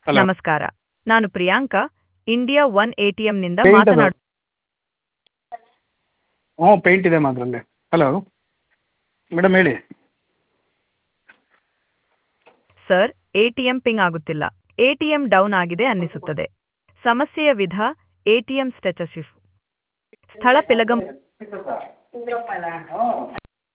Hello. ನಮಸ್ಕಾರ. ನಾನು Priyanka, India one ಎಟಿಎಂನಿಂದ ಪೇಂಟ್ ಅದು. ಮಾತನಾಡು. ಹ್ಞೂ ಪೇಂಟ್ ಇದೆ ಅದರಲ್ಲಿ. ಹಲೋ ಮೇಡಮ್ ಹೇಳಿ. ಸರ್, ಎಟಿಎಂ ಪಿಂಗ್ ಆಗುತ್ತಿಲ್ಲ. ಎಟಿಎಂ ಡೌನ್ ಆಗಿದೆ ಅನ್ನಿಸುತ್ತದೆ. ಸಮಸ್ಯೆಯ ವಿಧ ಎಟಿಎಂ ಸ್ಟೇಟಸ್. ಸ್ಥಳ ಪಿಲಗಂ.